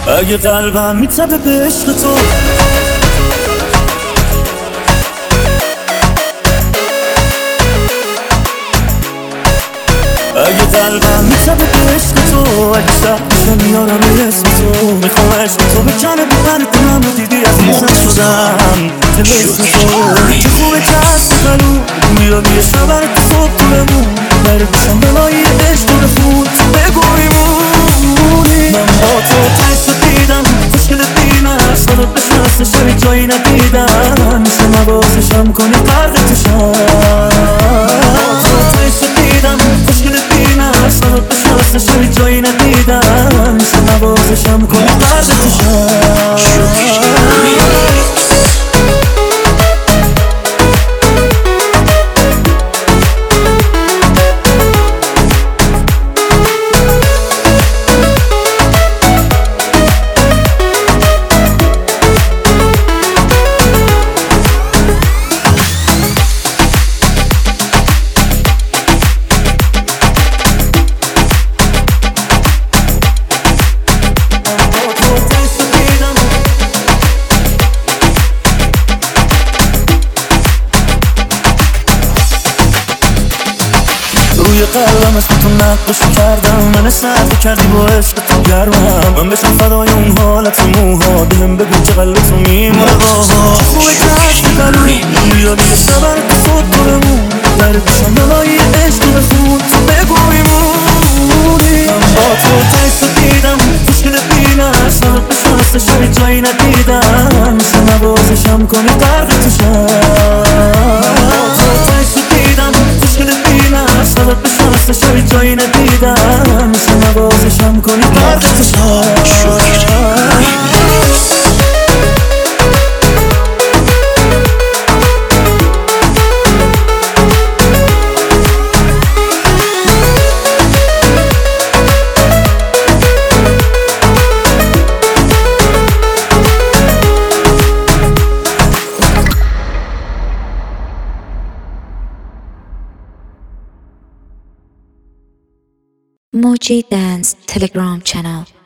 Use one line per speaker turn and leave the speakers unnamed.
اگه قلبم میتبه به عشق تو، اگه قلبم میتبه به عشق تو، اگه شب میارم اسم تو، میخوام عشق تو بکنه ببره دلم رو، دیدی عزیزم شدم تلسم تو. چه خوبه که هست قلوب میرم یه شبر تو صبح تو بمون، بره بشم بلایی عشق رو بخون، بگو میمونی. من با تو تشت دیدم خوشگل دیمه صدات بشنست شبی جایی ندیدم، میشه نوازشم کنی قرد تشم. با تو تشت دیدم خوشگل دیمه صدات بشنست شبی جایی ندیدم، میشه نوازشم کنی قرد تشم. روی قلبم اسم تو نقاشی کردم، من سرد کردی با عشق تو گرمم، من بشم فدای اون حالت موها، بهم بگو که قلب تو میمونه باها. خوبه که هستی قلوب بیاد یه شبر تو صبح تو بمون، بره بشم بلایی عشق رو بخون، تو بگو میمونی. من با تو تشت دیدم خوشگل بینه صدات بشنست شبی جایی ندیدم، میشه نوازشم کنی قرد توشم. با تو تشت دیدم خوشگل بینه صدات بشنست شبی جایی ندیدم، میشه نوازشم کنی قرد توشم.
Moji Dance Telegram channel.